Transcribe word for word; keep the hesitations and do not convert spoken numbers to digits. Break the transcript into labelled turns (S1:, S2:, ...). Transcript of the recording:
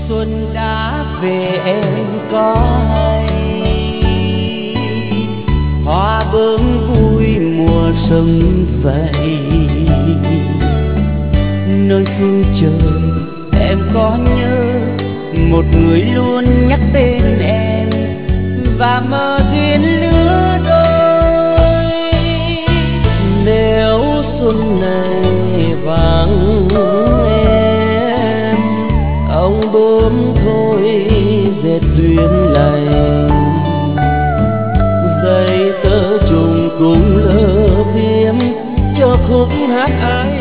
S1: Xuân đã về em có hay, hoa bướm vui mùa xuân vậy. Nơi phương trời em có nhớ một người luôn nhắc tên em và mơ duyên lứa đôi. Nếu xuân này vắng em, ông bướm thôi dệt duyên lành. Dây tơ trùng cùng lơ biếm cho khúc hát ấy